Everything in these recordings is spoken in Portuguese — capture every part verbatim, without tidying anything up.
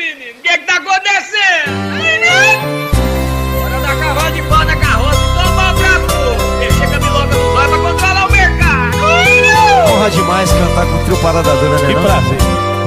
menino? O que é que tá acontecendo? Bora dar cavalo de pau na carroça e tomar pra tu. Deixa a biloca no zóio pra controlar o mercado. Honra demais cantar com o trio Parada Dura, né? Que prazer.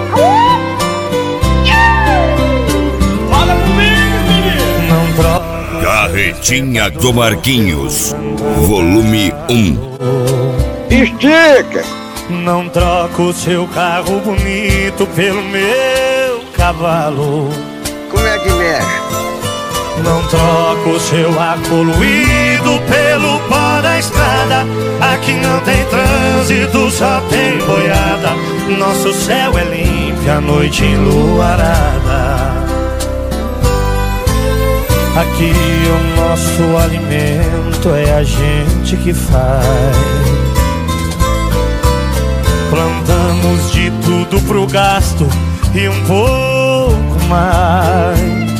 Fala comigo, menino. Não troca. Carretinha do Marquinhos, volume um. Estica! Não troco o seu carro bonito pelo meu cavalo. Como é que mexe? Não troco o seu ar poluído pelo pó da estrada. Aqui não tem trânsito, só tem boiada. Nosso céu é limpo, a noite enluarada. Aqui o nosso alimento é a gente que faz. Plantamos de tudo pro gasto e um pouco mais.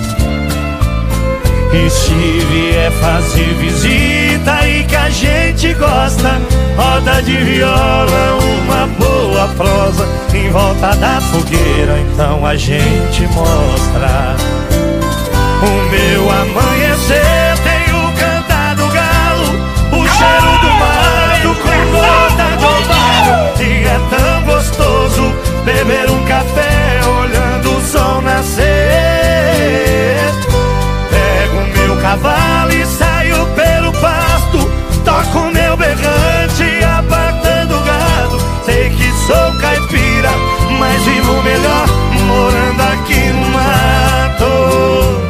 E se vier fazer visita e que a gente gosta, roda de viola, uma boa prosa em volta da fogueira, então a gente mostra. O meu amanhecer tem o cantar do galo, o cheiro do mato com gota de orvalho. E é tão gostoso beber um café olhando o sol nascer. Pego o meu cavalo e saio pelo pasto, toco o meu berrante apartando o gado. Sei que sou caipira, mas vivo melhor morando aqui no mato.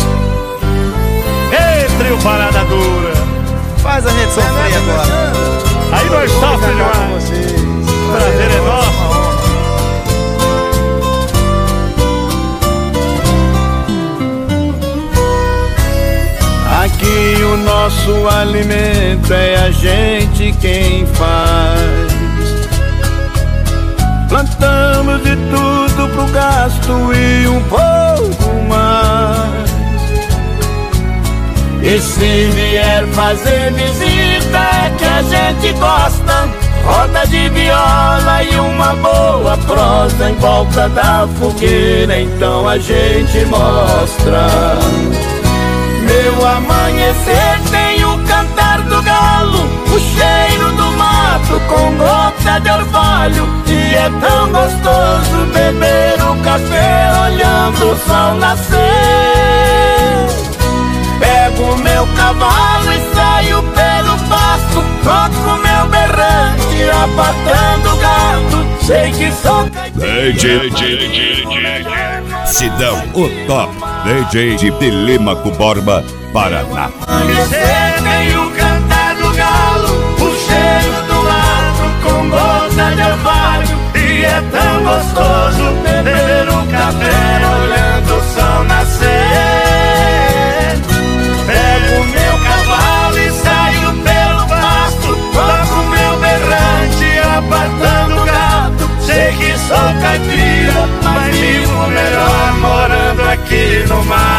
Trio Parada Dura. Faz a gente sofrer agora. Aí nós sofremos demais. Prazer é nosso. Aqui o nosso alimento é a gente quem faz. Plantamos de tudo pro gasto e um pouco mais. E se vier fazer visita é que a gente gosta, roda de viola e uma boa prosa em volta da fogueira, então a gente mostra. Meu amanhecer tem o cantar do galo, o cheiro do mato com gota de orvalho. E é tão gostoso beber o café olhando o sol nascer. Pego meu cavalo e saio pelo pasto, toco meu berrante apartando o gado. Sei que sou D J, D J, Sidão, o top D J de Telêmaco Borba, Paraná. Amanhecer tem o cantar do galo, o cheiro do mato com gota de orvalho. E é tão gostoso beber um café olhando o sol nascer. Pego o meu cavalo e saio pelo pasto, toco meu berrante apartando o gado. Sei que sou caipira, mas vivo melhor morando aqui no mar.